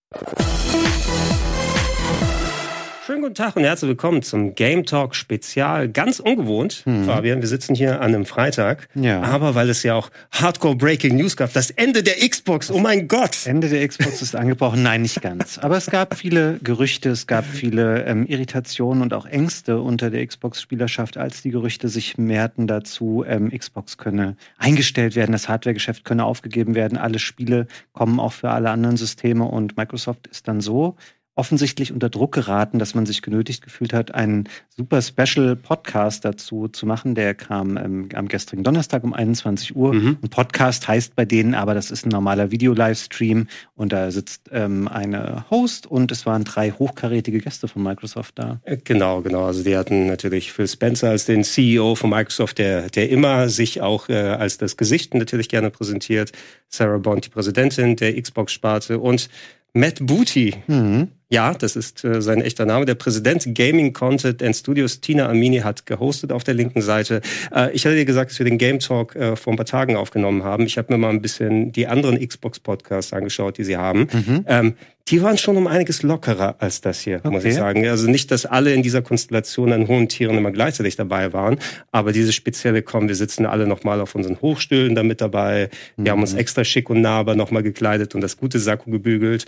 Schönen guten Tag und herzlich willkommen zum Game Talk Spezial. Ganz ungewohnt, Fabian. Wir sitzen hier an einem Freitag. Ja. Aber weil es ja auch Hardcore Breaking News gab, das Ende der Xbox, oh mein Gott! Ende der Xbox ist angebrochen. Nein, nicht ganz. Aber es gab viele Gerüchte, es gab viele Irritationen und auch Ängste unter der Xbox-Spielerschaft, als die Gerüchte sich mehrten dazu, Xbox könne eingestellt werden, das Hardware-Geschäft könne aufgegeben werden, alle Spiele kommen auch für alle anderen Systeme und Microsoft ist dann so offensichtlich unter Druck geraten, dass man sich genötigt gefühlt hat, einen super Special Podcast dazu zu machen. Der kam am gestrigen Donnerstag um 21 Uhr. Ein Podcast heißt bei denen aber, das ist ein normaler Video-Livestream und da sitzt eine Host und es waren 3 hochkarätige Gäste von Microsoft da. Genau. Also die hatten natürlich Phil Spencer als den CEO von Microsoft, der immer sich auch als das Gesicht natürlich gerne präsentiert. Sarah Bond, die Präsidentin der Xbox-Sparte und Matt Booty. Ja, das ist sein echter Name. Der Präsident Gaming Content and Studios, Tina Amini, hat gehostet auf der linken Seite. Ich hatte dir gesagt, dass wir den Game Talk vor ein paar Tagen aufgenommen haben. Ich habe mir mal ein bisschen die anderen Xbox-Podcasts angeschaut, die sie haben. Die waren schon um einiges lockerer als das hier, muss ich sagen. Also nicht, dass alle in dieser Konstellation an hohen Tieren immer gleichzeitig dabei waren, aber diese spezielle wir sitzen alle nochmal auf unseren Hochstühlen da mit dabei. Wir haben uns extra schick und nah aber nochmal gekleidet und das gute Sakko gebügelt.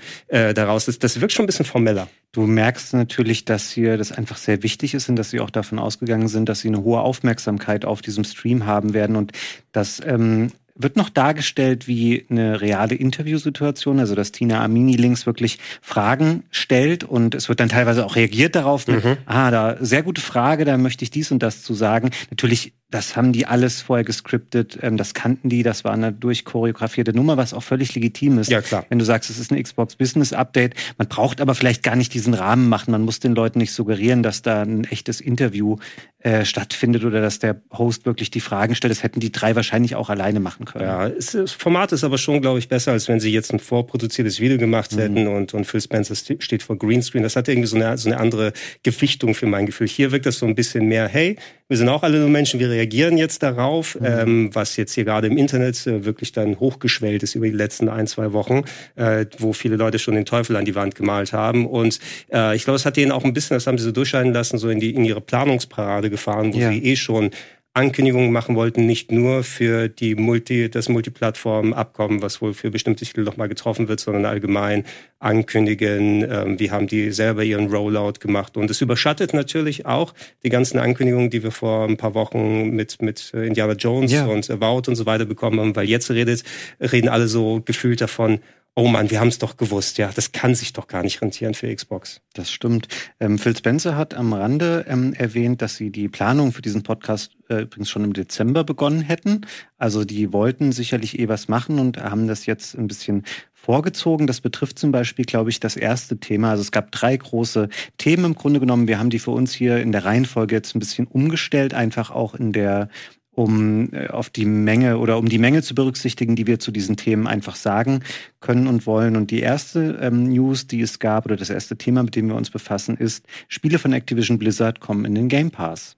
Das wirkt schon ein bisschen formeller. Du merkst natürlich, dass hier das einfach sehr wichtig ist und dass sie auch davon ausgegangen sind, dass sie eine hohe Aufmerksamkeit auf diesem Stream haben werden und das wird noch dargestellt wie eine reale Interviewsituation, also dass Tina Amini links wirklich Fragen stellt und es wird dann teilweise auch reagiert darauf mit, da sehr gute Frage, da möchte ich dies und das zu sagen. Natürlich, das haben die alles vorher gescriptet, das kannten die, das war eine durchchoreografierte Nummer, was auch völlig legitim ist. Ja, klar. Wenn du sagst, es ist ein Xbox Business Update, man braucht aber vielleicht gar nicht diesen Rahmen machen, man muss den Leuten nicht suggerieren, dass da ein echtes Interview stattfindet oder dass der Host wirklich die Fragen stellt. Das hätten die 3 wahrscheinlich auch alleine machen können. Ja, das Format ist aber schon, glaube ich, besser, als wenn sie jetzt ein vorproduziertes Video gemacht hätten und Phil Spencer steht vor Greenscreen. Das hat irgendwie so eine andere Gewichtung für mein Gefühl. Hier wirkt das so ein bisschen mehr, hey, wir sind auch alle nur Menschen, wir reagieren jetzt darauf, was jetzt hier gerade im Internet wirklich dann hochgeschwellt ist über die letzten 1-2 Wochen, wo viele Leute schon den Teufel an die Wand gemalt haben. Und ich glaube, es hat denen auch ein bisschen, das haben sie so durchscheinen lassen, so in ihre Planungsparade gefahren, wo sie schon Ankündigungen machen wollten, nicht nur für das Multiplattform-Abkommen, was wohl für bestimmte Titel noch mal getroffen wird, sondern allgemein ankündigen, wie haben die selber ihren Rollout gemacht. Und es überschattet natürlich auch die ganzen Ankündigungen, die wir vor ein paar Wochen mit Indiana Jones und Avowed und so weiter bekommen haben, weil jetzt reden alle so gefühlt davon, oh Mann, wir haben es doch gewusst, ja, das kann sich doch gar nicht rentieren für Xbox. Das stimmt. Phil Spencer hat am Rande erwähnt, dass sie die Planung für diesen Podcast übrigens schon im Dezember begonnen hätten. Also die wollten sicherlich was machen und haben das jetzt ein bisschen vorgezogen. Das betrifft zum Beispiel, glaube ich, das erste Thema. Also es gab 3 große Themen im Grunde genommen. Wir haben die für uns hier in der Reihenfolge jetzt ein bisschen umgestellt, einfach auch um die Menge zu berücksichtigen, die wir zu diesen Themen einfach sagen können und wollen. Und die erste News, die es gab, oder das erste Thema, mit dem wir uns befassen, ist, Spiele von Activision Blizzard kommen in den Game Pass.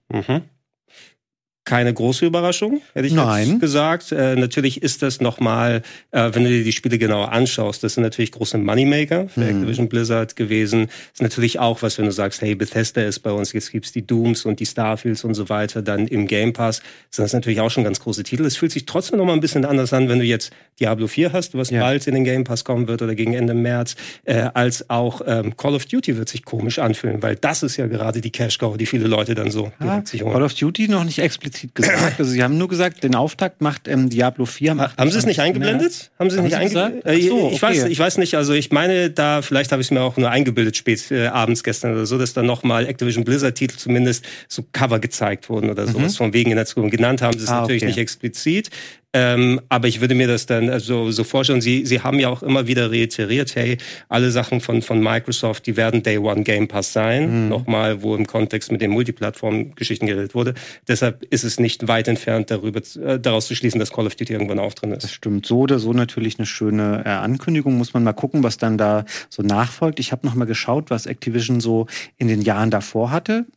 Keine große Überraschung, hätte ich jetzt gesagt. Natürlich ist das nochmal, wenn du dir die Spiele genauer anschaust, das sind natürlich große Moneymaker für Activision Blizzard gewesen. Das ist natürlich auch was, wenn du sagst, hey, Bethesda ist bei uns, jetzt gibt's die Dooms und die Starfields und so weiter, dann im Game Pass sind das natürlich auch schon ganz große Titel. Es fühlt sich trotzdem nochmal ein bisschen anders an, wenn du jetzt Diablo 4 hast, was bald in den Game Pass kommen wird oder gegen Ende März, als auch Call of Duty wird sich komisch anfühlen, weil das ist ja gerade die Cash-Cow, die viele Leute dann so direkt sich holen. Call of Duty noch nicht explizit gesagt. Also sie haben nur gesagt, den Auftakt macht Diablo 4. Haben sie es nicht eingeblendet? Haben sie es nicht eingeblendet? Ich weiß nicht, also ich meine, vielleicht habe ich es mir auch nur eingebildet spät abends gestern oder so, dass dann nochmal Activision Blizzard-Titel zumindest so Cover gezeigt wurden oder sowas von wegen in der Zukunft. Genannt haben sie es natürlich nicht explizit. Aber ich würde mir das dann so vorstellen, sie haben ja auch immer wieder reiteriert, hey, alle Sachen von Microsoft, die werden Day One Game Pass sein. Nochmal, wo im Kontext mit den Multiplattform-Geschichten geredet wurde. Deshalb ist es nicht weit entfernt, daraus zu schließen, dass Call of Duty irgendwann auch drin ist. Das stimmt. So oder so natürlich eine schöne Ankündigung. Muss man mal gucken, was dann da so nachfolgt. Ich habe noch mal geschaut, was Activision so in den Jahren davor hatte. Ist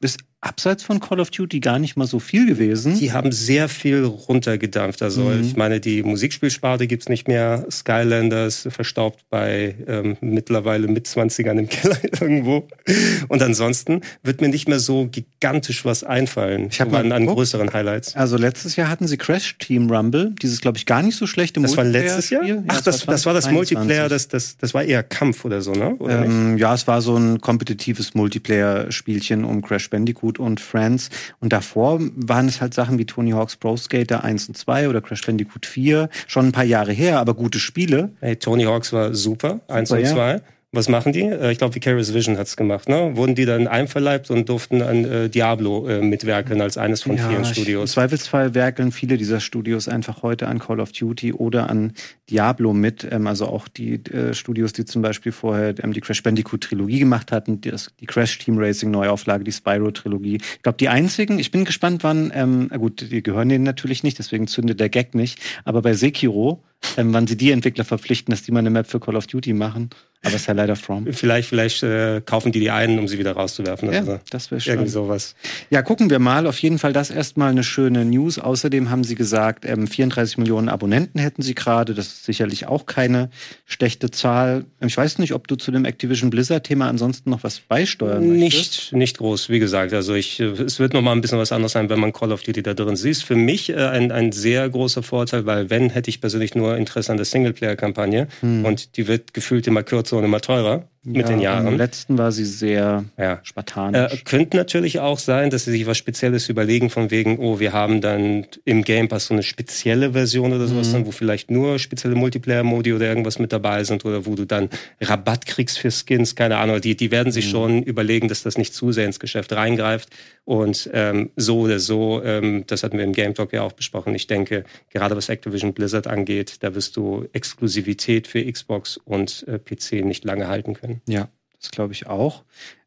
abseits von Call of Duty gar nicht mal so viel gewesen. Die haben sehr viel runtergedampft. Also ich meine, die Musikspielsparte gibt's nicht mehr. Skylanders verstaubt bei mittlerweile Mitzwanzigern im Keller irgendwo. Und ansonsten wird mir nicht mehr so gigantisch was einfallen. Ich habe an größeren Highlights. Also letztes Jahr hatten sie Crash Team Rumble. Dieses, glaube ich, gar nicht so schlechte Multiplayer. Das war letztes Jahr? Ja, ach, das war das Multiplayer, das war eher Kampf oder so, ne? Oder ja, es war so ein kompetitives Multiplayer-Spielchen um Crash Bandicoot und Friends. Und davor waren es halt Sachen wie Tony Hawk's Pro Skater 1 und 2 oder Crash Bandicoot 4. Schon ein paar Jahre her, aber gute Spiele. Hey, Tony Hawk's war super, 1 und 2. Was machen die? Ich glaube, Vicarious Vision hat's gemacht, ne? Wurden die dann einverleibt und durften an Diablo mitwerkeln als eines von vielen Studios? Im Zweifelsfall werkeln viele dieser Studios einfach heute an Call of Duty oder an Diablo mit. Also auch die Studios, die zum Beispiel vorher die Crash Bandicoot-Trilogie gemacht hatten, die Crash Team Racing Neuauflage, die Spyro-Trilogie. Ich glaube, die einzigen, ich bin gespannt, wann, gut, die gehören denen natürlich nicht, deswegen zündet der Gag nicht, aber bei Sekiro, wann sie die Entwickler verpflichten, dass die mal eine Map für Call of Duty machen. Aber ist ja leider From. Vielleicht kaufen die ein, um sie wieder rauszuwerfen. Ja, also das wäre schön. Irgendwie sowas. Ja, gucken wir mal. Auf jeden Fall das erstmal eine schöne News. Außerdem haben sie gesagt, 34 Millionen Abonnenten hätten sie gerade. Das ist sicherlich auch keine schlechte Zahl. Ich weiß nicht, ob du zu dem Activision Blizzard-Thema ansonsten noch was beisteuern möchtest. Nicht groß, wie gesagt. Also es wird noch mal ein bisschen was anderes sein, wenn man Call of Duty da drin sieht. Für mich ein sehr großer Vorteil, weil hätte ich persönlich nur Interesse an der Singleplayer-Kampagne. Und die wird gefühlt immer kürzer und immer teurer mit den Jahren. Im letzten war sie sehr spartanisch. Könnte natürlich auch sein, dass sie sich was Spezielles überlegen, von wegen, wir haben dann im Game Pass so eine spezielle Version oder sowas, dann, wo vielleicht nur spezielle Multiplayer-Modi oder irgendwas mit dabei sind oder wo du dann Rabatt kriegst für Skins, keine Ahnung. Die werden sich schon überlegen, dass das nicht zu sehr ins Geschäft reingreift. Und so oder so, das hatten wir im Game Talk ja auch besprochen. Ich denke, gerade was Activision Blizzard angeht, da wirst du Exklusivität für Xbox und PC nicht lange halten können. Ja, das glaube ich auch.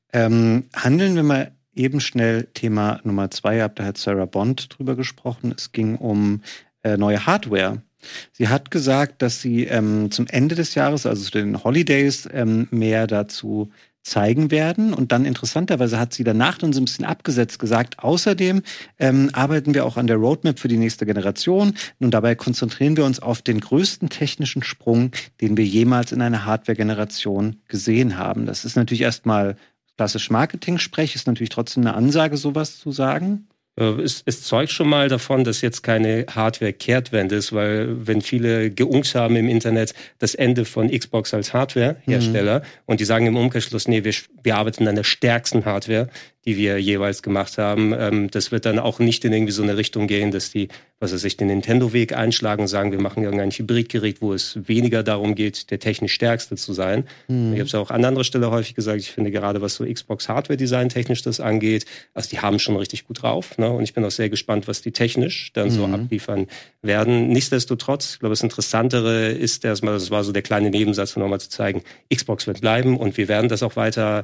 Handeln wir mal eben schnell Thema Nummer 2 ab. Da hat Sarah Bond drüber gesprochen. Es ging um neue Hardware. Sie hat gesagt, dass sie zum Ende des Jahres, also zu den Holidays, mehr dazu zeigen werden. Und dann interessanterweise hat sie danach dann so ein bisschen abgesetzt gesagt, außerdem arbeiten wir auch an der Roadmap für die nächste Generation. Und dabei konzentrieren wir uns auf den größten technischen Sprung, den wir jemals in einer Hardware-Generation gesehen haben. Das ist natürlich erstmal klassisch Marketing-Sprech, ist natürlich trotzdem eine Ansage, sowas zu sagen. Es zeugt schon mal davon, dass jetzt keine Hardware-Kehrtwende ist, weil wenn viele geunkt haben im Internet das Ende von Xbox als Hardware-Hersteller und die sagen im Umkehrschluss, nee, wir arbeiten an der stärksten Hardware, die wir jeweils gemacht haben. Das wird dann auch nicht in irgendwie so eine Richtung gehen, dass die, den Nintendo-Weg einschlagen und sagen, wir machen irgendein Hybridgerät, wo es weniger darum geht, der technisch stärkste zu sein. Ich habe es auch an anderer Stelle häufig gesagt, ich finde gerade, was so Xbox Hardware-Design technisch das angeht, also die haben schon richtig gut drauf. Ne? Und ich bin auch sehr gespannt, was die technisch dann so abliefern werden. Nichtsdestotrotz, ich glaube, das Interessantere ist erstmal, das war so der kleine Nebensatz, um nochmal zu zeigen, Xbox wird bleiben und wir werden das auch weiter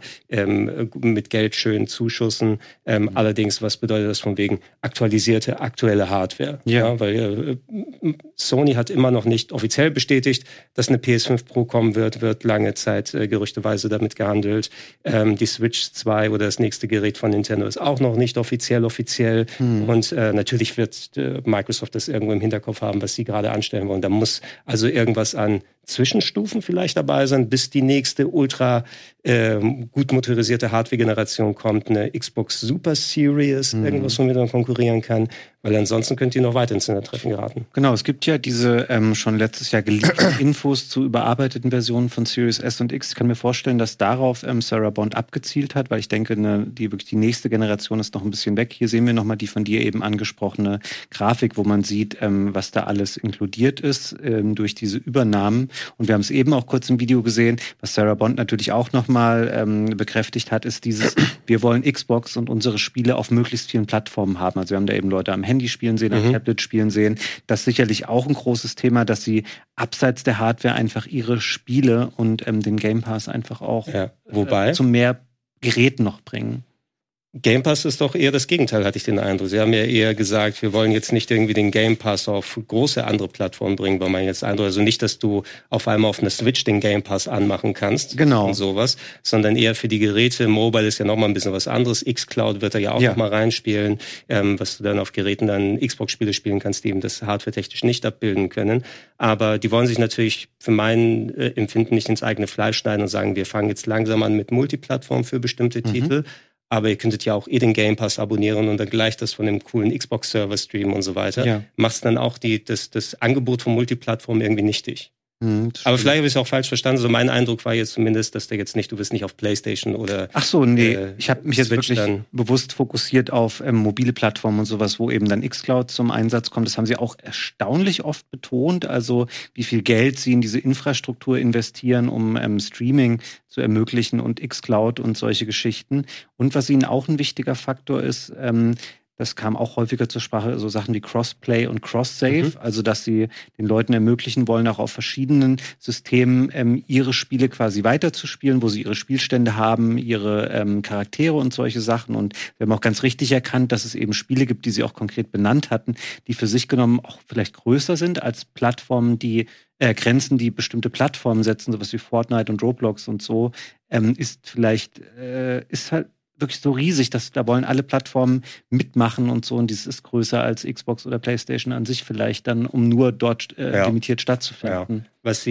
mit Geld schön zuschussen. Allerdings, was bedeutet das von wegen aktualisierte, aktuelle Hardware? Ja, weil Sony hat immer noch nicht offiziell bestätigt, dass eine PS5 Pro kommen wird lange Zeit gerüchteweise damit gehandelt. Die Switch 2 oder das nächste Gerät von Nintendo ist auch noch nicht offiziell. Und natürlich wird Microsoft das irgendwo im Hinterkopf haben, was sie gerade anstellen wollen. Da muss also irgendwas an Zwischenstufen vielleicht dabei sein, bis die nächste ultra gut motorisierte Hardware-Generation kommt, eine Xbox Super Series, irgendwas, womit man konkurrieren kann, weil ansonsten könnt ihr noch weiter ins Treffen geraten. Genau, es gibt ja diese schon letztes Jahr geleakten Infos zu überarbeiteten Versionen von Series S und X. Ich kann mir vorstellen, dass darauf Sarah Bond abgezielt hat, weil ich denke, die nächste Generation ist noch ein bisschen weg. Hier sehen wir nochmal die von dir eben angesprochene Grafik, wo man sieht, was da alles inkludiert ist durch diese Übernahmen. Und wir haben es eben auch kurz im Video gesehen, was Sarah Bond natürlich auch nochmal bekräftigt hat, ist dieses, wir wollen Xbox und unsere Spiele auf möglichst vielen Plattformen haben. Also wir haben da eben Leute am Handy spielen sehen, am Tablet spielen sehen. Das ist sicherlich auch ein großes Thema, dass sie abseits der Hardware einfach ihre Spiele und den Game Pass einfach auch zu mehr Geräten noch bringen. Game Pass ist doch eher das Gegenteil, hatte ich den Eindruck. Sie haben ja eher gesagt, wir wollen jetzt nicht irgendwie den Game Pass auf große andere Plattformen bringen, weil man jetzt Eindruck, also nicht, dass du auf einmal auf einer Switch den Game Pass anmachen kannst. Genau. Und sowas, sondern eher für die Geräte. Mobile ist ja nochmal ein bisschen was anderes. xCloud wird da ja auch nochmal reinspielen, was du dann auf Geräten dann Xbox-Spiele spielen kannst, die eben das hardware-technisch nicht abbilden können. Aber die wollen sich natürlich für mein Empfinden nicht ins eigene Fleisch schneiden und sagen, wir fangen jetzt langsam an mit Multiplattform für bestimmte Titel. Aber ihr könntet ja auch den Game Pass abonnieren und dann gleich das von dem coolen Xbox-Server streamen und so weiter. Ja. Machst dann auch das Angebot von Multiplattform irgendwie nichtig. Aber vielleicht habe ich es auch falsch verstanden. So mein Eindruck war jetzt zumindest, dass der jetzt nicht, du bist nicht auf PlayStation oder. Ach so, nee. Ich habe mich jetzt wirklich bewusst fokussiert auf mobile Plattformen und sowas, wo eben dann xCloud zum Einsatz kommt. Das haben sie auch erstaunlich oft betont. Also wie viel Geld sie in diese Infrastruktur investieren, um Streaming zu ermöglichen und xCloud und solche Geschichten. Und was ihnen auch ein wichtiger Faktor ist, das kam auch häufiger zur Sprache, so Sachen wie Crossplay und Cross-Save, also dass sie den Leuten ermöglichen wollen, auch auf verschiedenen Systemen ihre Spiele quasi weiterzuspielen, wo sie ihre Spielstände haben, ihre Charaktere und solche Sachen. Und wir haben auch ganz richtig erkannt, dass es eben Spiele gibt, die sie auch konkret benannt hatten, die für sich genommen auch vielleicht größer sind als Plattformen, die Grenzen, die bestimmte Plattformen setzen, sowas wie Fortnite und Roblox und so, ist halt wirklich so riesig, dass da wollen alle Plattformen mitmachen und so, und dies ist größer als Xbox oder PlayStation an sich vielleicht dann, um nur dort limitiert stattzufinden. Ja. Was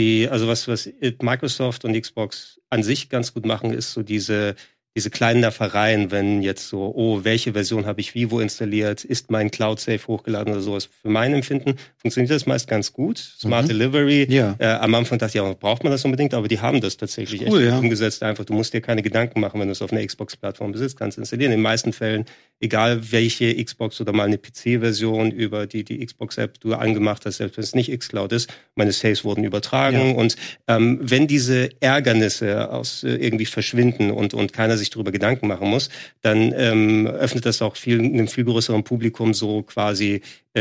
Microsoft und Xbox an sich ganz gut machen, ist so diese kleinen Nervereien, wenn jetzt so, welche Version habe ich wo installiert, ist mein Cloud-Safe hochgeladen oder sowas. Für mein Empfinden funktioniert das meist ganz gut. Smart Delivery. Ja. Am Anfang dachte ich, braucht man das unbedingt, aber die haben das tatsächlich echt umgesetzt. Einfach, du musst dir keine Gedanken machen, wenn du es auf einer Xbox-Plattform besitzt, kannst installieren. In den meisten Fällen, egal welche Xbox oder mal eine PC-Version über die Xbox-App du angemacht hast, selbst wenn es nicht xCloud ist, meine Saves wurden übertragen. Ja. Und wenn diese Ärgernisse irgendwie verschwinden und keiner sich darüber Gedanken machen muss, dann öffnet das auch einem viel größeren Publikum so quasi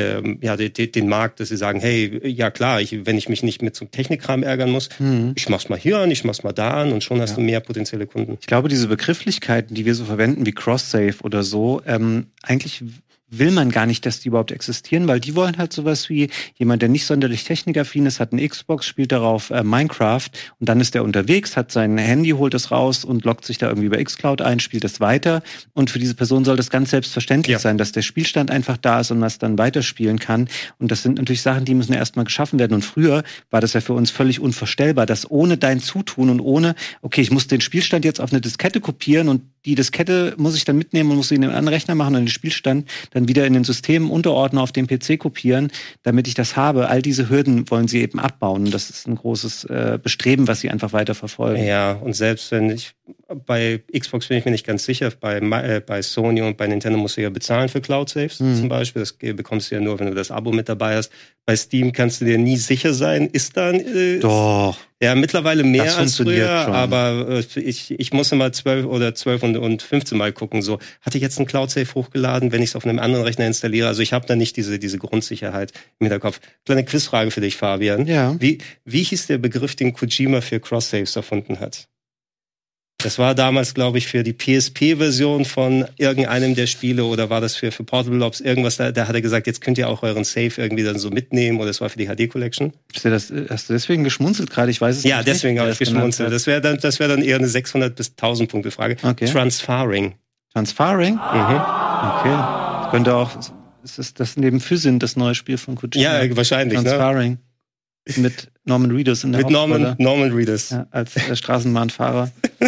den Markt, dass sie sagen, hey, ja klar, wenn ich mich nicht mit so Technikkram ärgern muss, ich mach's mal hier an, ich mach's mal da an, und schon hast du mehr potenzielle Kunden. Ich glaube, diese Begrifflichkeiten, die wir so verwenden, wie Cross-Save oder so, eigentlich will man gar nicht, dass die überhaupt existieren, weil die wollen halt sowas wie jemand, der nicht sonderlich technikaffin ist, hat eine Xbox, spielt darauf Minecraft, und dann ist der unterwegs, hat sein Handy, holt es raus und loggt sich da irgendwie über xCloud ein, spielt es weiter, und für diese Person soll das ganz selbstverständlich sein, dass der Spielstand einfach da ist und man es dann weiterspielen kann, und das sind natürlich Sachen, die müssen erstmal geschaffen werden, und früher war das ja für uns völlig unvorstellbar, dass ohne dein Zutun und ohne, okay, ich muss den Spielstand jetzt auf eine Diskette kopieren und die Diskette muss ich dann mitnehmen und muss sie in den anderen Rechner machen und den Spielstand dann wieder in den Systemen unterordnen, auf dem PC kopieren, damit ich das habe. All diese Hürden wollen sie eben abbauen. Das ist ein großes Bestreben, was sie einfach weiter verfolgen. Ja, und selbst wenn bei Xbox bin ich mir nicht ganz sicher, bei Sony und bei Nintendo musst du ja bezahlen für Cloud-Saves zum Beispiel. Das bekommst du ja nur, wenn du das Abo mit dabei hast. Bei Steam kannst du dir nie sicher sein, ist da Doch. Ja, mittlerweile mehr das als früher, schon. Aber ich muss immer 12 und 15 Mal gucken. So, hatte ich jetzt einen Cloud-Save hochgeladen, wenn ich es auf einem anderen Rechner installiere? Also ich habe da nicht diese Grundsicherheit im Hinterkopf. Kleine Quizfrage für dich, Fabian. Ja. Wie hieß der Begriff, den Kojima für Cross-Saves erfunden hat? Das war damals, glaube ich, für die PSP-Version von irgendeinem der Spiele, oder war das für Portable Ops irgendwas, da hat er gesagt, jetzt könnt ihr auch euren Save irgendwie dann so mitnehmen, oder es war für die HD-Collection. Hast du deswegen geschmunzelt gerade? Ich weiß es nicht. Ja, deswegen habe ich geschmunzelt. Das wäre dann eher eine 600 bis 1000 Punkte Frage. Okay. Transferring. Transferring? Okay. Das könnte auch, ist das neben Physyn das neue Spiel von Kojima? Ja, wahrscheinlich. Transferring. Ne? Mit Norman Reedus in der Hauptrolle. Norman Reedus. Ja, als Straßenbahnfahrer.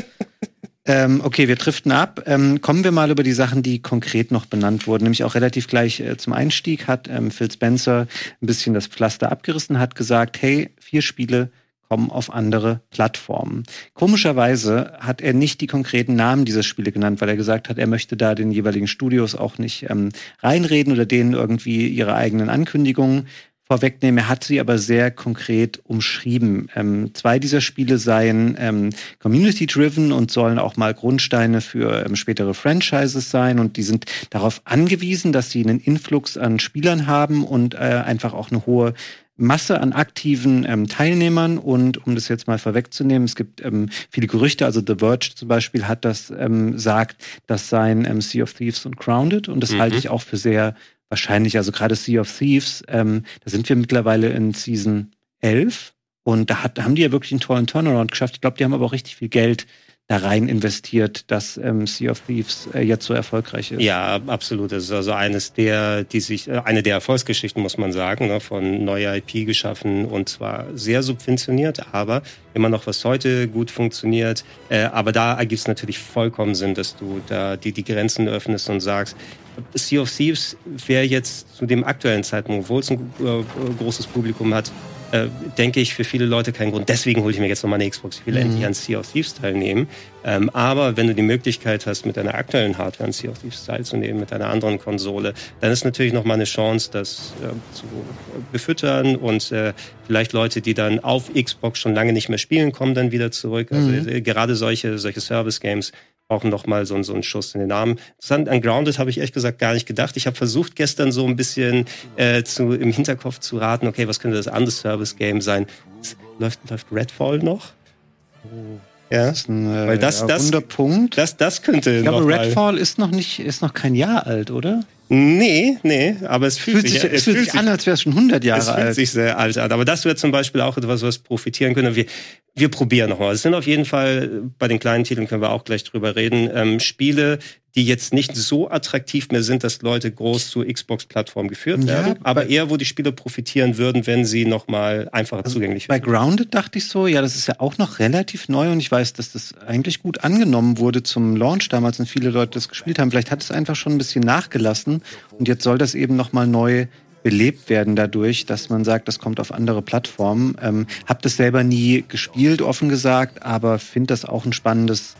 Okay, wir driften ab. Kommen wir mal über die Sachen, die konkret noch benannt wurden. Nämlich auch relativ gleich zum Einstieg hat Phil Spencer ein bisschen das Pflaster abgerissen, hat gesagt, hey, 4 Spiele kommen auf andere Plattformen. Komischerweise hat er nicht die konkreten Namen dieser Spiele genannt, weil er gesagt hat, er möchte da den jeweiligen Studios auch nicht reinreden oder denen irgendwie ihre eigenen Ankündigungen vorwegnehmen. Er hat sie aber sehr konkret umschrieben. 2 dieser Spiele seien community-driven und sollen auch mal Grundsteine für spätere Franchises sein. Und die sind darauf angewiesen, dass sie einen Influx an Spielern haben und einfach auch eine hohe Masse an aktiven Teilnehmern und um das jetzt mal vorwegzunehmen, es gibt viele Gerüchte, also The Verge zum Beispiel hat das sagt, dass sein Sea of Thieves und Grounded und das halte ich auch für sehr wahrscheinlich, also gerade Sea of Thieves, da sind wir mittlerweile in Season 11 und da haben die ja wirklich einen tollen Turnaround geschafft. Ich glaube, die haben aber auch richtig viel Geld da rein investiert, dass Sea of Thieves jetzt so erfolgreich ist. Ja, absolut. Das ist also eine der Erfolgsgeschichten, muss man sagen, ne, von neuer IP geschaffen und zwar sehr subventioniert, aber immer noch, was heute gut funktioniert. Aber da ergibt es natürlich vollkommen Sinn, dass du da die Grenzen öffnest und sagst, Sea of Thieves wäre jetzt zu dem aktuellen Zeitpunkt, obwohl es ein großes Publikum hat, denke ich, für viele Leute kein Grund. Deswegen hole ich mir jetzt nochmal eine Xbox. Ich will endlich an Sea of Thieves teilnehmen. Aber wenn du die Möglichkeit hast, mit deiner aktuellen Hardware an Sea of Thieves teilzunehmen, mit einer anderen Konsole, dann ist natürlich nochmal eine Chance, das zu befüttern und vielleicht Leute, die dann auf Xbox schon lange nicht mehr spielen, kommen dann wieder zurück. Also gerade solche Service-Games brauchen noch mal so einen Schuss in den Arm. An Grounded habe ich ehrlich gesagt gar nicht gedacht. Ich habe versucht, gestern so ein bisschen im Hinterkopf zu raten, okay, was könnte das andere Service-Game sein? Läuft Redfall noch? Oh. Ja, das ist ein runder Punkt. Das könnte ich glaube, Redfall ist noch kein Jahr alt, oder? Nee, aber es fühlt sich an, als wäre es schon 100 Jahre alt. Es fühlt sich sehr alt an. Aber das wäre zum Beispiel auch etwas, was profitieren können. Wir probieren nochmal. Es sind auf jeden Fall, bei den kleinen Titeln können wir auch gleich drüber reden, Spiele, die jetzt nicht so attraktiv mehr sind, dass Leute groß zur Xbox-Plattform geführt werden, aber eher, wo die Spieler profitieren würden, wenn sie nochmal einfacher zugänglich wären. Bei Grounded dachte ich so, ja, das ist ja auch noch relativ neu und ich weiß, dass das eigentlich gut angenommen wurde zum Launch damals und viele Leute das gespielt haben. Vielleicht hat es einfach schon ein bisschen nachgelassen und jetzt soll das eben nochmal neu belebt werden dadurch, dass man sagt, das kommt auf andere Plattformen. Hab das selber nie gespielt, offen gesagt, aber finde das auch ein spannendes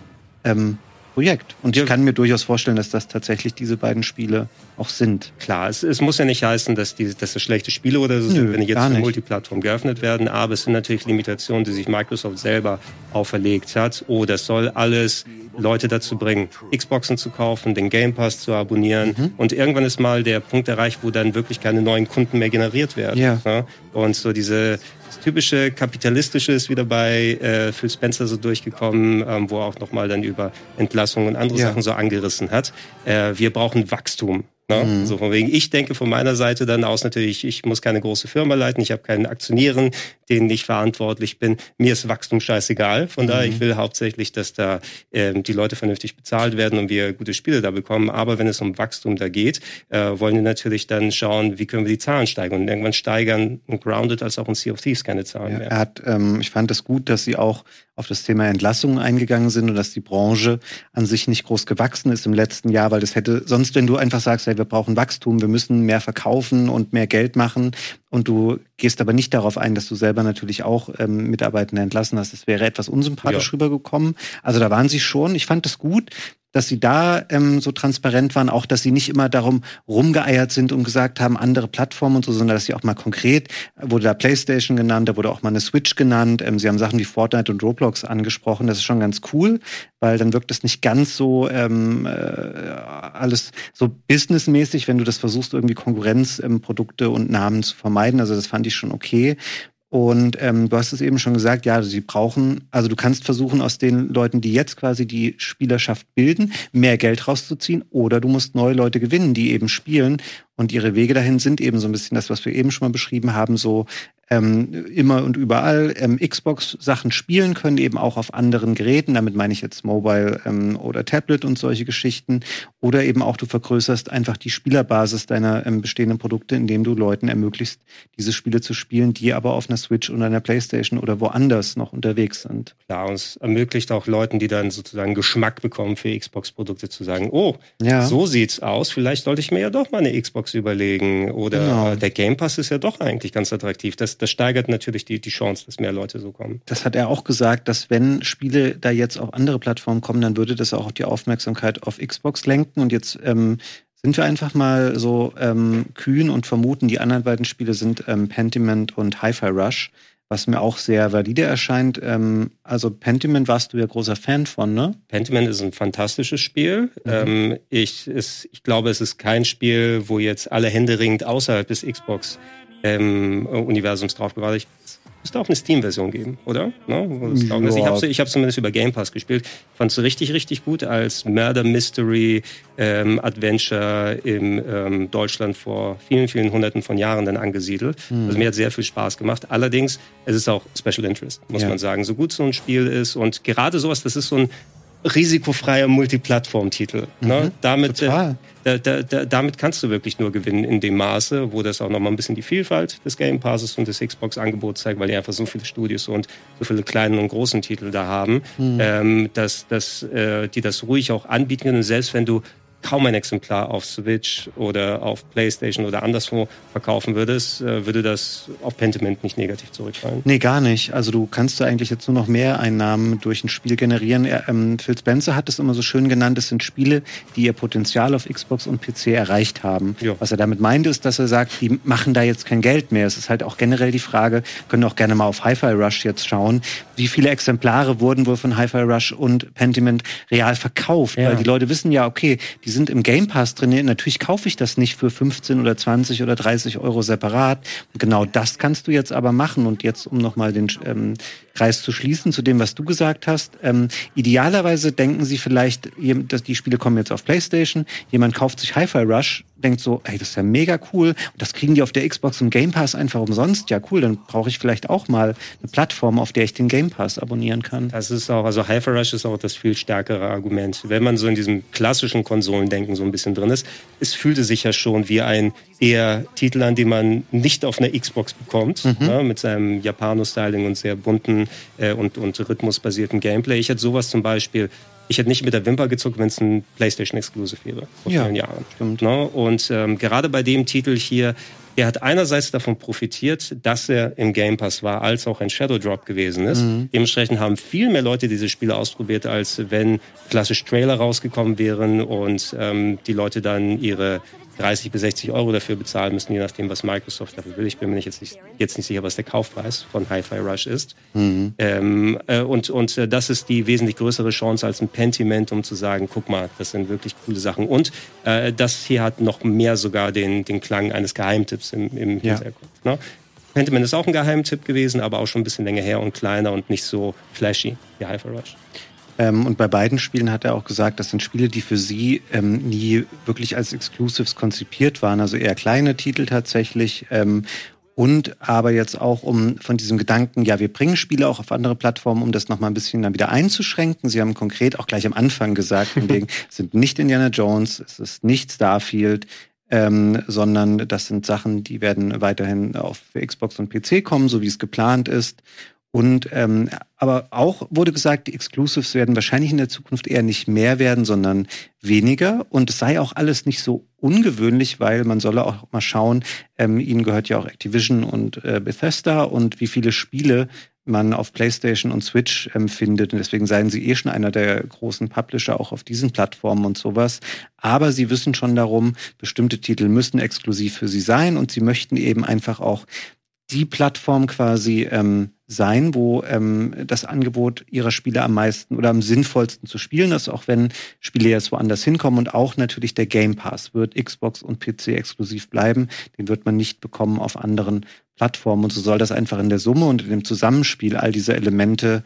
Projekt. Und ich kann mir durchaus vorstellen, dass das tatsächlich diese beiden Spiele auch sind. Klar, es muss ja nicht heißen, dass das schlechte Spiele oder so sind, wenn die jetzt für Multiplattform geöffnet werden, aber es sind natürlich Limitationen, die sich Microsoft selber auferlegt hat. Oh, das soll alles Leute dazu bringen, Xboxen zu kaufen, den Game Pass zu abonnieren und irgendwann ist mal der Punkt erreicht, wo dann wirklich keine neuen Kunden mehr generiert werden. Ja. Und so das typische Kapitalistische ist wieder bei Phil Spencer so durchgekommen, wo er auch nochmal dann über Entlassungen und andere Sachen so angerissen hat. Wir brauchen Wachstum. Ne? So von wegen, ich denke von meiner Seite dann aus natürlich, ich muss keine große Firma leiten, ich habe keinen Aktionären, denen ich verantwortlich bin. Mir ist Wachstum scheißegal. Von daher, ich will hauptsächlich, dass da die Leute vernünftig bezahlt werden und wir gute Spiele da bekommen. Aber wenn es um Wachstum da geht, wollen wir natürlich dann schauen, wie können wir die Zahlen steigern. Und irgendwann steigern ein Grounded als auch ein Sea of Thieves keine Zahlen mehr. Ich fand es gut, dass sie auch auf das Thema Entlassungen eingegangen sind und dass die Branche an sich nicht groß gewachsen ist im letzten Jahr, weil das hätte sonst, wenn du einfach sagst, hey, wir brauchen Wachstum, wir müssen mehr verkaufen und mehr Geld machen und du gehst aber nicht darauf ein, dass du selber natürlich auch Mitarbeitende entlassen hast, das wäre etwas unsympathisch rübergekommen. Also da waren sie schon, ich fand das gut, dass sie da so transparent waren, auch dass sie nicht immer darum rumgeeiert sind und gesagt haben, andere Plattformen und so, sondern dass sie auch mal konkret, wurde da PlayStation genannt, da wurde auch mal eine Switch genannt, sie haben Sachen wie Fortnite und Roblox angesprochen, das ist schon ganz cool, weil dann wirkt es nicht ganz so alles so businessmäßig, wenn du das versuchst, irgendwie Konkurrenzprodukte und Namen zu vermeiden, also das fand ich schon okay. Und du hast es eben schon gesagt, ja, du kannst versuchen, aus den Leuten, die jetzt quasi die Spielerschaft bilden, mehr Geld rauszuziehen, oder du musst neue Leute gewinnen, die eben spielen. Und ihre Wege dahin sind eben so ein bisschen das, was wir eben schon mal beschrieben haben, so immer und überall Xbox-Sachen spielen können, eben auch auf anderen Geräten. Damit meine ich jetzt Mobile oder Tablet und solche Geschichten. Oder eben auch, du vergrößerst einfach die Spielerbasis deiner bestehenden Produkte, indem du Leuten ermöglicht, diese Spiele zu spielen, die aber auf einer Switch oder einer Playstation oder woanders noch unterwegs sind. Klar, und es ermöglicht auch Leuten, die dann sozusagen Geschmack bekommen für Xbox-Produkte, zu sagen, so sieht's aus, vielleicht sollte ich mir ja doch mal eine Xbox überlegen. Oder der Game Pass ist ja doch eigentlich ganz attraktiv. Das steigert natürlich die Chance, dass mehr Leute so kommen. Das hat er auch gesagt, dass wenn Spiele da jetzt auf andere Plattformen kommen, dann würde das auch die Aufmerksamkeit auf Xbox lenken. Und jetzt sind wir einfach mal so kühn und vermuten, die anderen beiden Spiele sind Pentiment und Hi-Fi Rush, was mir auch sehr valide erscheint. Also Pentiment warst du ja großer Fan von, ne? Pentiment ist ein fantastisches Spiel. Ich glaube, es ist kein Spiel, wo jetzt alle händeringend außerhalb des Xbox Universums drauf gewartet. Es müsste auch eine Steam-Version geben, oder? No? Ich habe zumindest über Game Pass gespielt. Ich fand es richtig, richtig gut als Murder-Mystery-Adventure in Deutschland vor vielen, vielen Hunderten von Jahren dann angesiedelt. Also mir hat sehr viel Spaß gemacht. Allerdings, es ist auch Special Interest, muss man sagen. So gut so ein Spiel ist und gerade sowas, das ist so ein risikofreier Multiplattform-Titel. Ne? Damit kannst du wirklich nur gewinnen in dem Maße, wo das auch nochmal ein bisschen die Vielfalt des Game Passes und des Xbox-Angebots zeigt, weil die einfach so viele Studios und so viele kleinen und großen Titel da haben, dass die das ruhig auch anbieten können. Und selbst wenn du kaum ein Exemplar auf Switch oder auf PlayStation oder anderswo verkaufen würdest, würde das auf Pentiment nicht negativ zurückfallen. Nee, gar nicht. Also du kannst da eigentlich jetzt nur noch mehr Einnahmen durch ein Spiel generieren. Phil Spencer hat es immer so schön genannt, es sind Spiele, die ihr Potenzial auf Xbox und PC erreicht haben. Ja. Was er damit meint, ist, dass er sagt, die machen da jetzt kein Geld mehr. Es ist halt auch generell die Frage, können auch gerne mal auf Hi-Fi Rush jetzt schauen, wie viele Exemplare wurden wohl von Hi-Fi Rush und Pentiment real verkauft. Ja. Weil die Leute wissen ja, okay, die sind im Game Pass drin. Natürlich kaufe ich das nicht für 15 oder 20 oder 30 Euro separat. Und genau das kannst du jetzt aber machen. Und jetzt, um nochmal den Kreis zu schließen zu dem, was du gesagt hast. Idealerweise denken sie vielleicht, dass die Spiele kommen jetzt auf PlayStation. Jemand kauft sich Hi-Fi Rush, denkt so, ey, das ist ja mega cool. Und das kriegen die auf der Xbox im Game Pass einfach umsonst. Ja, cool, dann brauche ich vielleicht auch mal eine Plattform, auf der ich den Game Pass abonnieren kann. Das ist auch, also Hi-Fi Rush ist auch das viel stärkere Argument. Wenn man so in diesem klassischen Konsolendenken so ein bisschen drin ist, es fühlte sich ja schon wie ein eher Titel an, den man nicht auf einer Xbox bekommt, mit seinem Japano-Styling und sehr bunten und rhythmusbasierten Gameplay. Ich hätte nicht mit der Wimper gezuckt, wenn es ein PlayStation-Exclusive wäre. Vor vielen Jahren. Stimmt. No? Und gerade bei dem Titel hier, er hat einerseits davon profitiert, dass er im Game Pass war, als auch ein Shadow Drop gewesen ist. Dementsprechend haben viel mehr Leute diese Spiele ausprobiert, als wenn klassisch Trailer rausgekommen wären und die Leute dann ihre 30 bis 60 Euro dafür bezahlen müssen, je nachdem, was Microsoft dafür will. Ich bin mir jetzt nicht sicher, was der Kaufpreis von Hi-Fi Rush ist. Und das ist die wesentlich größere Chance als ein Pentiment, um zu sagen, guck mal, das sind wirklich coole Sachen. Und das hier hat noch mehr sogar den Klang eines Geheimtipps im Hintergrund. Ne? Pentiment ist auch ein Geheimtipp gewesen, aber auch schon ein bisschen länger her und kleiner und nicht so flashy wie Hi-Fi Rush. Und bei beiden Spielen hat er auch gesagt, das sind Spiele, die für sie nie wirklich als Exclusives konzipiert waren, also eher kleine Titel tatsächlich. Und aber jetzt auch von diesem Gedanken, ja, wir bringen Spiele auch auf andere Plattformen, um das nochmal ein bisschen dann wieder einzuschränken. Sie haben konkret auch gleich am Anfang gesagt, es sind nicht Indiana Jones, es ist nicht Starfield, sondern das sind Sachen, die werden weiterhin auf Xbox und PC kommen, so wie es geplant ist. Und aber auch wurde gesagt, die Exclusives werden wahrscheinlich in der Zukunft eher nicht mehr werden, sondern weniger. Und es sei auch alles nicht so ungewöhnlich, weil man solle auch mal schauen, ihnen gehört ja auch Activision und Bethesda und wie viele Spiele man auf PlayStation und Switch findet. Und deswegen seien sie schon einer der großen Publisher auch auf diesen Plattformen und sowas. Aber sie wissen schon darum, bestimmte Titel müssen exklusiv für sie sein und sie möchten eben einfach auch die Plattform quasi sein, wo das Angebot ihrer Spiele am meisten oder am sinnvollsten zu spielen ist, auch wenn Spiele jetzt woanders hinkommen. Und auch natürlich der Game Pass wird Xbox und PC exklusiv bleiben. Den wird man nicht bekommen auf anderen Plattformen. Und so soll das einfach in der Summe und in dem Zusammenspiel all dieser Elemente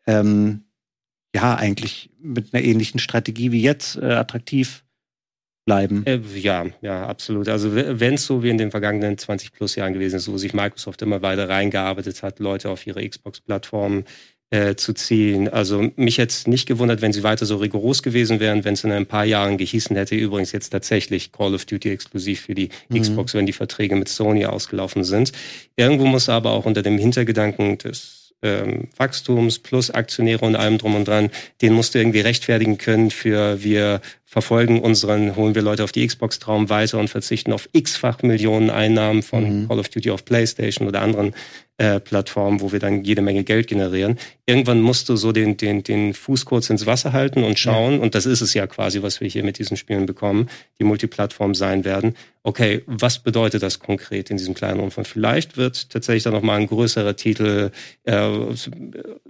eigentlich mit einer ähnlichen Strategie wie jetzt attraktiv bleiben. Ja, absolut. Also wenn es so wie in den vergangenen 20 plus Jahren gewesen ist, wo sich Microsoft immer weiter reingearbeitet hat, Leute auf ihre Xbox-Plattform zu ziehen. Also mich hätte es nicht gewundert, wenn sie weiter so rigoros gewesen wären, wenn es in ein paar Jahren gehießen hätte, übrigens jetzt tatsächlich Call of Duty exklusiv für die Xbox, wenn die Verträge mit Sony ausgelaufen sind. Irgendwo muss aber auch unter dem Hintergedanken des Wachstums plus Aktionäre und allem drum und dran, den musst du irgendwie rechtfertigen können für wir holen wir Leute auf die Xbox-Traum weiter und verzichten auf x-fach Millionen Einnahmen von Call of Duty auf PlayStation oder anderen Plattformen, wo wir dann jede Menge Geld generieren. Irgendwann musst du so den Fuß kurz ins Wasser halten und schauen, und das ist es ja quasi, was wir hier mit diesen Spielen bekommen, die Multiplattform sein werden. Okay, was bedeutet das konkret in diesem kleinen Umfang? Vielleicht wird tatsächlich dann nochmal ein größerer Titel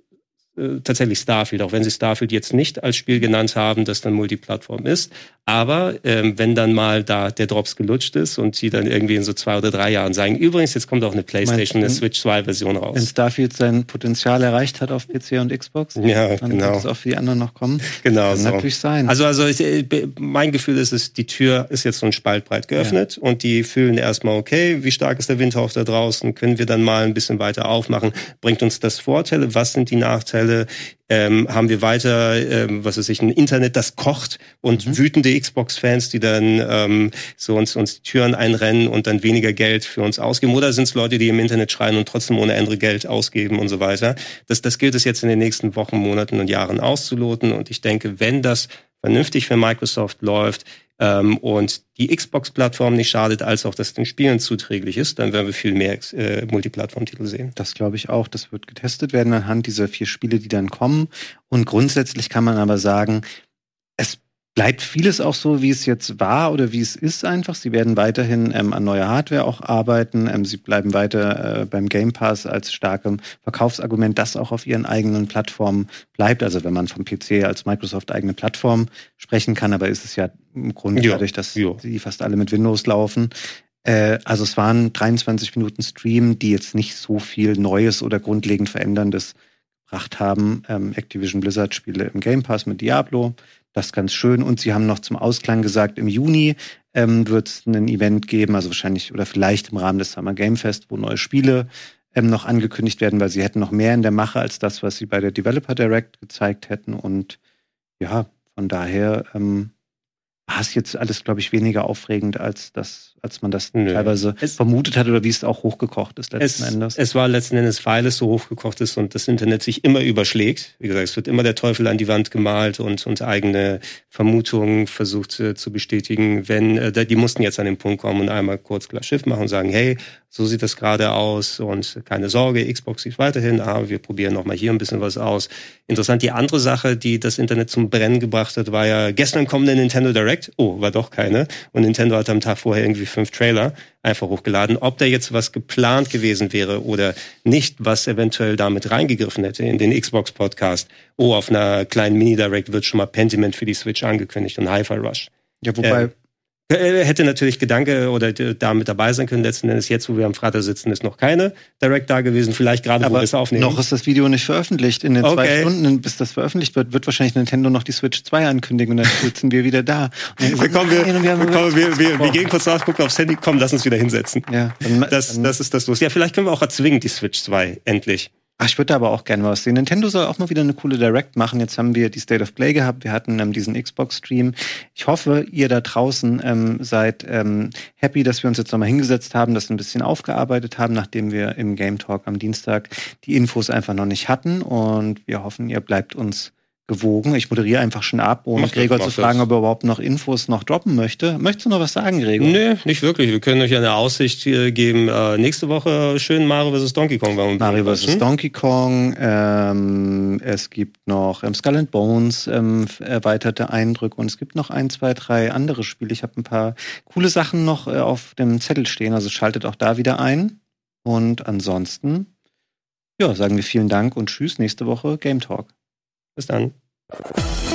tatsächlich Starfield, auch wenn sie Starfield jetzt nicht als Spiel genannt haben, das dann Multiplattform ist. Aber wenn dann mal da der Drops gelutscht ist und sie dann irgendwie in so 2 oder 3 Jahren sagen, übrigens, jetzt kommt auch eine PlayStation, eine Switch 2 Version raus. Wenn Starfield sein Potenzial erreicht hat auf PC und Xbox, ja, dann genau. wird es auch für die anderen noch kommen. Genau, kann so. natürlich sein. Also mein Gefühl ist, die Tür ist jetzt so ein Spalt breit geöffnet und die fühlen erstmal, okay, wie stark ist der Windhauch da draußen, können wir dann mal ein bisschen weiter aufmachen, bringt uns das Vorteile, was sind die Nachteile, haben wir weiter, ein Internet, das kocht und wütende Xbox-Fans, die dann so uns die Türen einrennen und dann weniger Geld für uns ausgeben, oder sind es Leute, die im Internet schreien und trotzdem ohne Ende Geld ausgeben und so weiter. Das gilt es jetzt in den nächsten Wochen, Monaten und Jahren auszuloten, und ich denke, wenn das vernünftig für Microsoft läuft und die Xbox-Plattform nicht schadet, als auch das den Spielen zuträglich ist, dann werden wir viel mehr Multiplattform-Titel sehen. Das glaube ich auch. Das wird getestet werden anhand dieser 4 Spiele, die dann kommen. Und grundsätzlich kann man aber sagen, es bleibt vieles auch so, wie es jetzt war oder wie es ist einfach. Sie werden weiterhin an neuer Hardware auch arbeiten. Sie bleiben weiter beim Game Pass als starkem Verkaufsargument, das auch auf ihren eigenen Plattformen bleibt. Also wenn man vom PC als Microsoft eigene Plattform sprechen kann, aber ist es ja im Grunde dadurch, dass die fast alle mit Windows laufen. Also es waren 23 Minuten Stream, die jetzt nicht so viel Neues oder grundlegend Veränderndes gebracht haben. Activision Blizzard Spiele im Game Pass mit Diablo. Das ist ganz schön. Und sie haben noch zum Ausklang gesagt, im Juni wird es ein Event geben, also wahrscheinlich oder vielleicht im Rahmen des Summer Game Fest, wo neue Spiele noch angekündigt werden, weil sie hätten noch mehr in der Mache als das, was sie bei der Developer Direct gezeigt hätten. Und ja, von daher war es jetzt alles, glaube ich, weniger aufregend, als man das teilweise vermutet hat oder wie es auch hochgekocht ist letzten Endes. Es war letzten Endes, weil es so hochgekocht ist und das Internet sich immer überschlägt. Wie gesagt, es wird immer der Teufel an die Wand gemalt und eigene Vermutungen versucht zu bestätigen. Die mussten jetzt an den Punkt kommen und einmal kurz Glas Schiff machen und sagen, hey, so sieht das gerade aus und keine Sorge, Xbox sieht weiterhin, aber wir probieren noch mal hier ein bisschen was aus. Interessant, die andere Sache, die das Internet zum Brennen gebracht hat, war ja gestern kommende Nintendo Direct. Oh, war doch keine. Und Nintendo hat am Tag vorher irgendwie 5 Trailer einfach hochgeladen. Ob da jetzt was geplant gewesen wäre oder nicht, was eventuell damit reingegriffen hätte in den Xbox-Podcast. Oh, auf einer kleinen Mini-Direct wird schon mal Pentiment für die Switch angekündigt und Hi-Fi Rush. Ja, wobei hätte natürlich Gedanke oder damit dabei sein können. Letzten Endes, jetzt, wo wir am Freitag sitzen, ist noch keine Direct da gewesen. Vielleicht gerade, wo wir es aufnehmen. Noch ist das Video nicht veröffentlicht. In den 2 Stunden, bis das veröffentlicht wird wahrscheinlich Nintendo noch die Switch 2 ankündigen und dann sitzen wir wieder da. Wir gehen kurz raus, gucken aufs Handy, komm, lass uns wieder hinsetzen. Ja, das ist das los. Ja, vielleicht können wir auch erzwingen, die Switch 2, endlich. Ach, ich würde aber auch gerne was sehen. Nintendo soll auch mal wieder eine coole Direct machen. Jetzt haben wir die State of Play gehabt. Wir hatten diesen Xbox-Stream. Ich hoffe, ihr da draußen seid happy, dass wir uns jetzt nochmal hingesetzt haben, das ein bisschen aufgearbeitet haben, nachdem wir im Game Talk am Dienstag die Infos einfach noch nicht hatten. Und wir hoffen, ihr bleibt uns gewogen. Ich moderiere einfach schon ab, um Gregor zu fragen, ob er überhaupt noch Infos noch droppen möchte. Möchtest du noch was sagen, Gregor? Nee, nicht wirklich. Wir können euch eine Aussicht geben. Nächste Woche schön Mario vs. Donkey Kong. Mario vs. Donkey Kong. Es gibt noch Skull and Bones, erweiterte Eindrücke. Und es gibt noch 1, 2, 3 andere Spiele. Ich habe ein paar coole Sachen noch auf dem Zettel stehen. Also schaltet auch da wieder ein. Und ansonsten, ja, sagen wir vielen Dank und tschüss. Nächste Woche Game Talk. Bis dann.